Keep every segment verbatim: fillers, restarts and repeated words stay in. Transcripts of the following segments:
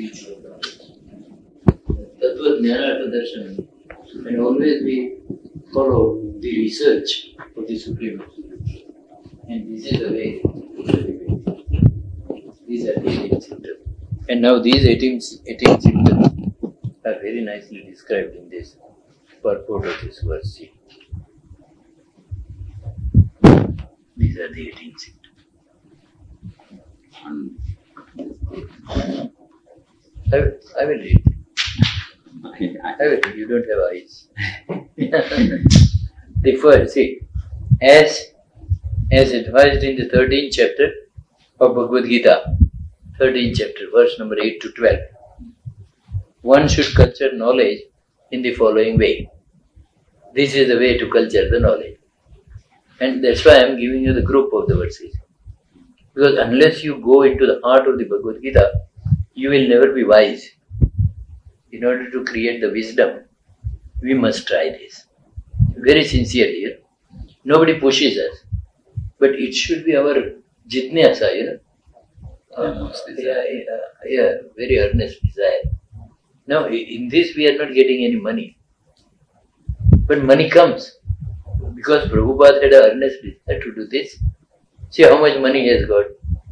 Tattva Jnana Pradarshanam. And always we follow the research of the Supreme. And this is the way. These are the eighteen symptoms. And now these eighteen, eighteen symptoms are very nicely described in this purport of this verse. See. These are the eighteen symptoms. I will, I will read. Okay. I will read. You don't have eyes. The first, see, as, as advised in the thirteenth chapter of Bhagavad Gita, thirteenth chapter, verse number eight to twelve, one should culture knowledge in the following way. This is the way to culture the knowledge. And that's why I am giving you the group of the verses. Because unless you go into the heart of the Bhagavad Gita, you will never be wise. In order to create the wisdom, we must try this. Very sincerely, you know. Nobody pushes us. But it should be our jitnyasa, you know. Uh, yeah, yeah, yeah, very earnest desire. Now, in this we are not getting any money. But money comes. Because Prabhupada had an earnest desire to do this. See how much money he has got.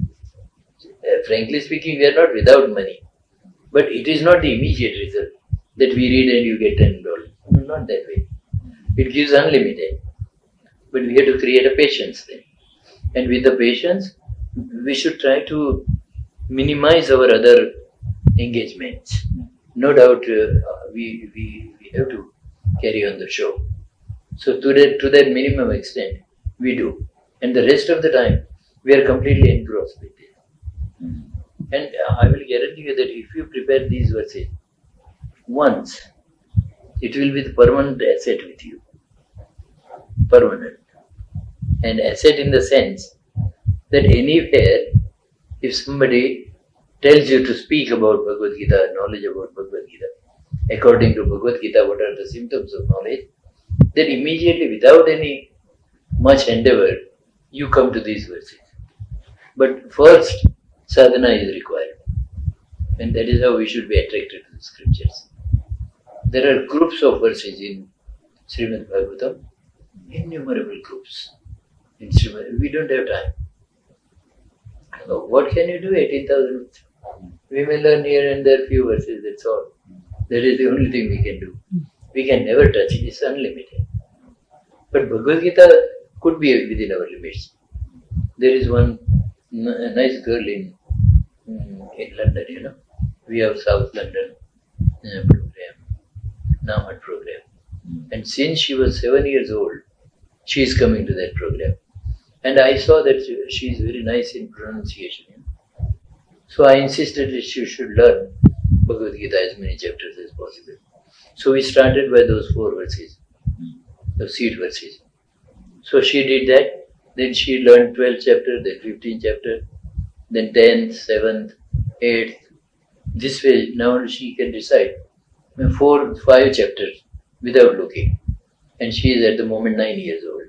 Uh, frankly speaking, we are not without money. But it is not the immediate result that we read and you get ten dollars. No, not that way. It gives unlimited. But we have to create a patience then. And with the patience, we should try to minimize our other engagements. No doubt uh, we, we, we have to carry on the show. So to that, to that minimum extent, we do. And the rest of the time, we are completely engrossed with it. Mm. And I will guarantee you that if you prepare these verses once, it will be the permanent asset with you. Permanent. And asset in the sense that anywhere, if somebody tells you to speak about Bhagavad Gita, knowledge about Bhagavad Gita, according to Bhagavad Gita, what are the symptoms of knowledge, then immediately, without any much endeavor, you come to these verses. But first, sadhana is required. And that is how we should be attracted to the scriptures. There are groups of verses in Srimad Bhagavatam, innumerable groups. In Srimad, we don't have time. So what can you do? eighteen thousand. We may learn here and there few verses, that's all. That is the only thing we can do. We can never touch it, it's unlimited. But Bhagavad Gita could be within our limits. There is one n- nice girl in in London, you know. We have South London uh, program, Namat program. And since she was seven years old, she is coming to that program. And I saw that she is very nice in pronunciation. You know? So I insisted that she should learn Bhagavad Gita as many chapters as possible. So we started by those four verses, the seed verses. So she did that. Then she learned twelve chapters, then fifteen chapters, then tenth, seventh, eighth. This way, now she can recite four, five chapters without looking. And she is at the moment nine years old.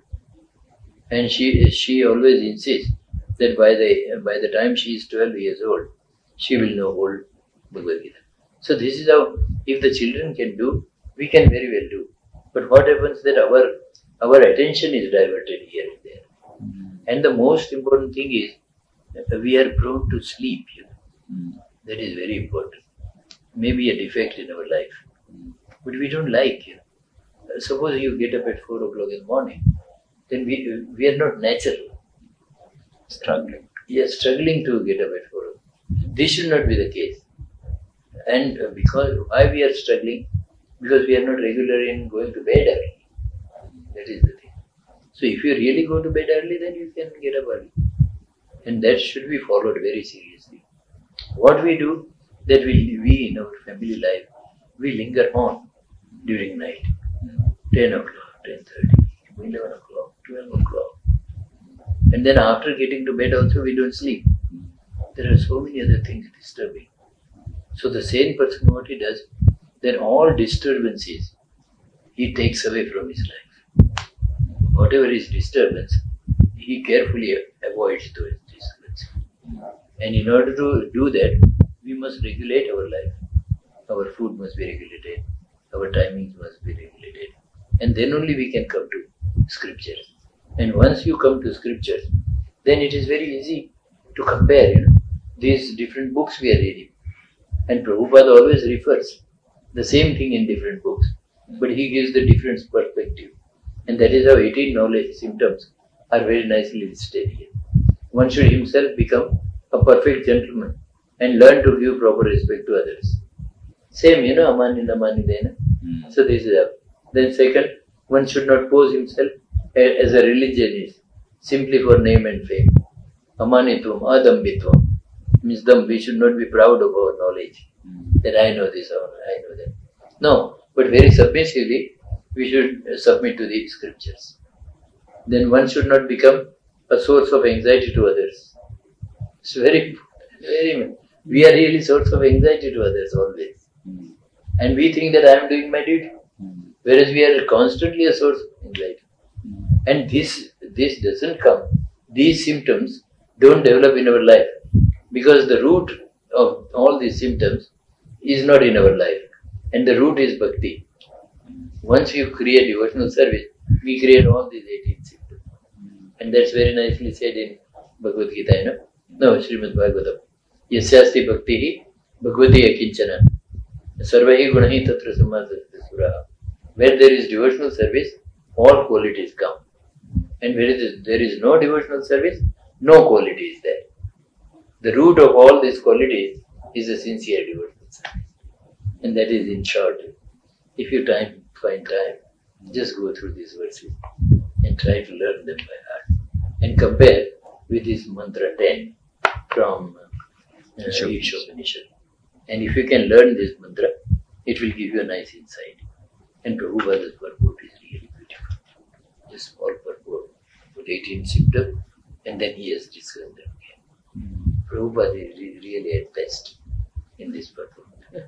And she she always insists that by the by the time she is twelve years old, she will know whole Bhagavad Gita. So this is how, if the children can do, we can very well do. But what happens that our our attention is diverted here and there. Mm-hmm. And the most important thing is that we are prone to sleep. You know. Mm-hmm. That is very important. Maybe a defect in our life. Mm-hmm. But we don't like, you know. Suppose you get up at four o'clock in the morning, then we we are not natural. Struggling. Yes, struggling to get up at four o'clock. This should not be the case. And because why we are struggling? Because we are not regular in going to bed early. That is the thing. So if you really go to bed early, then you can get up early. And that should be followed very seriously. What we do, that we, we in our family life, we linger on during night. ten o'clock, ten thirty, eleven o'clock, twelve o'clock. And then after getting to bed also we don't sleep. There are so many other things disturbing. So the sane person, what he does, then all disturbances he takes away from his life. Whatever is disturbance, he carefully avoids those disturbances. And in order to do that, we must regulate our life. Our food must be regulated. Our timings must be regulated. And then only we can come to scriptures. And once you come to scriptures, then it is very easy to compare, you know, these different books we are reading. And Prabhupada always refers the same thing in different books, but he gives the different perspective. And that is how eighteen knowledge symptoms are very nicely listed here. One should himself become a perfect gentleman and learn to give proper respect to others. Same, you know, amani namani dena. Mm. So this is how. Then second, one should not pose himself as a religionist simply for name and fame. Amanitvam, adambitvam. Means them, we should not be proud of our knowledge. Mm. That I know this, I know that. No, but very submissively, we should submit to the scriptures. Then one should not become a source of anxiety to others. It's very, very, we are really source of anxiety to others always. Mm. And we think that I am doing my duty. Mm. Whereas we are constantly a source of anxiety. Mm. And this, this doesn't come. These symptoms don't develop in our life. Because the root of all these symptoms is not in our life. And the root is bhakti. Once you create devotional service, we create all these eighteen symptoms. And that's very nicely said in Bhagavad Gita, you know? No, Srimad Bhagavatam. Yasyasti bhaktihi bhagavati akinchana. Sarvahi gunahi tatra samadhati suraha. Where there is devotional service, all qualities come. And where there is no devotional service, no quality is there. The root of all these qualities is a sincere devotional service. And that is in short. If you time, find time, just go through these verses and try to learn them by heart. And compare with this mantra ten from uh, Ishopanishad. And if you can learn this mantra, it will give you a nice insight. And Prabhupada's purport is really beautiful. Just small purport with eighteen symptoms, and then he has discussed them again. Prabhupada is really at best in this purport.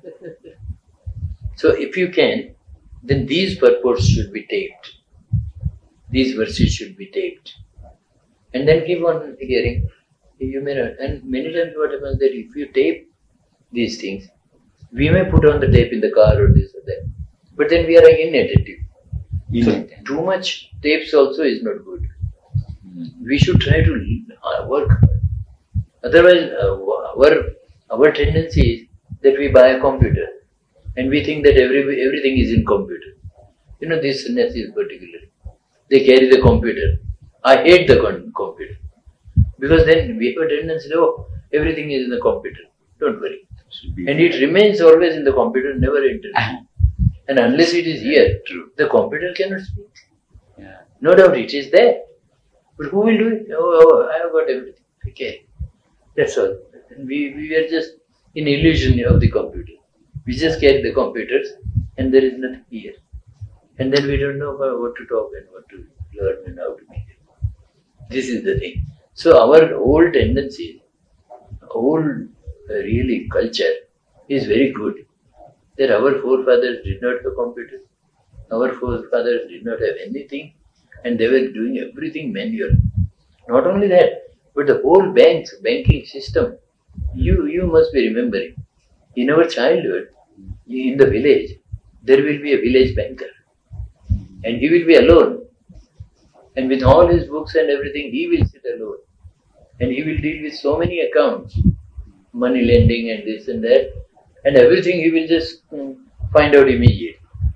So if you can, then these purports should be taped. These verses should be taped. And then keep on hearing. You may not. And many times what happens that if you tape these things, we may put on the tape in the car or this or that. But then we are inattentive. So too much tapes also is not good. We should try to work hard. Otherwise, uh, our, our tendency is that we buy a computer and we think that every, everything is in computer. You know, these sannyasis particularly. They carry the computer. I hate the con- computer. Because then we have a tendency, oh, everything is in the computer. Don't worry. And it remains always in the computer, never enters. And unless it is here, True. the computer cannot speak. Yeah. No doubt it is there. But who will do it? Oh, oh I have got everything. Okay. That's all. We, we are just in illusion of the computer. We just carry the computers and there is nothing here. And then we don't know what to talk and what to learn and how to make it. This is the thing. So our old tendencies, old uh, really culture is very good. That our forefathers did not have computers. Our forefathers did not have anything and they were doing everything manual. Not only that, but the whole banks, banking system, you, you must be remembering. In our childhood, in the village, there will be a village banker. And he will be alone. And with all his books and everything, he will sit alone. And he will deal with so many accounts, money lending and this and that. And everything he will just um, find out immediately.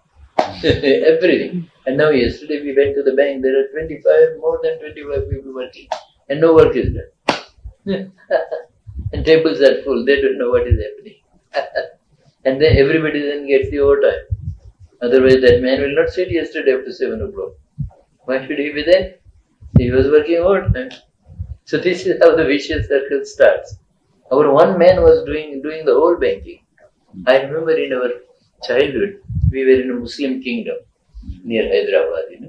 Everything. And now yesterday we went to the bank, there are twenty-five, more than twenty-five people working. And no work is done. And tables are full, they don't know what is happening. And then everybody then gets the overtime. Otherwise that man will not sit yesterday after seven o'clock. Why should he be there? He was working overtime. So this is how the vicious circle starts. Our one man was doing doing the whole banking. I remember in our childhood, we were in a Muslim kingdom near Hyderabad, you know.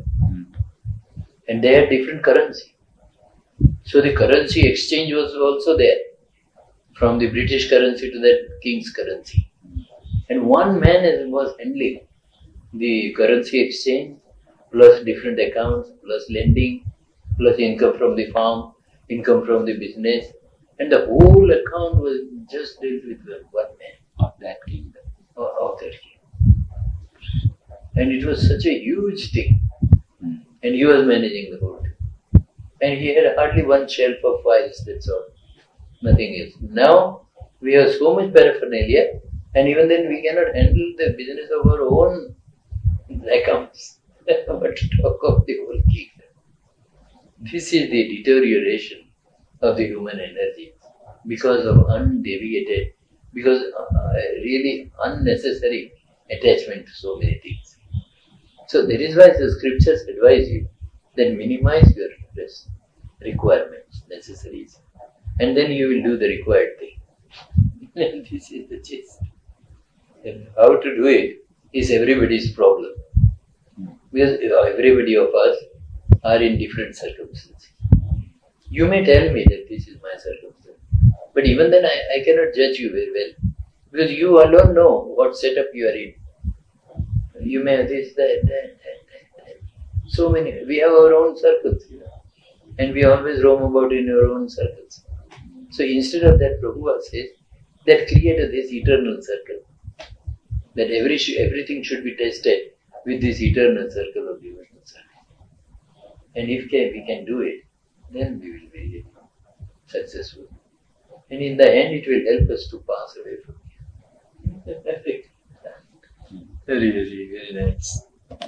And they had different currency. So the currency exchange was also there. From the British currency to that king's currency. And one man was handling the currency exchange, plus different accounts, plus lending, plus income from the farm, income from the business, And the whole account was just dealt with one man Of that kingdom. of of that king. And it was such a huge thing. Mm. And he was managing the whole thing. And he had hardly one shelf of files, that's all. Nothing else. Now, we have so much paraphernalia, and even then we cannot handle the business of our own accounts. But to talk of the whole kingdom. This is the deterioration of the human energy because of undeviated, because uh, really unnecessary attachment to so many things. So that is why the scriptures advise you that minimize your rest, requirements, necessaries, and then you will do the required thing. And this is the gist. And how to do it is everybody's problem. Because everybody of us are in different circumstances. You may tell me that this is my circumstance, but even then I, I cannot judge you very well, because you alone know what setup you are in. You may have this, that, that, that, that, that. So many. We have our own circles, you know, and we always roam about in our own circles. So instead of that, Prabhupada says that create this eternal circle, that every everything should be tested with this eternal circle of devotional service. And if can, we can do it, then we will be successful. And in the end, it will help us to pass away from here. Very, very, very nice.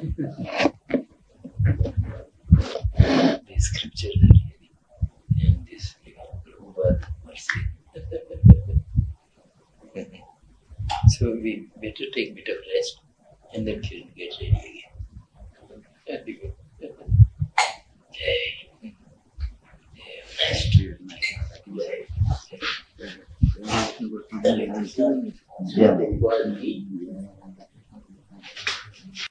These scriptures are really, and this Prabhupada mercy. So we better take a bit of rest and then we'll get ready again. Very good. Jai. Nice to you. Jai. Jai.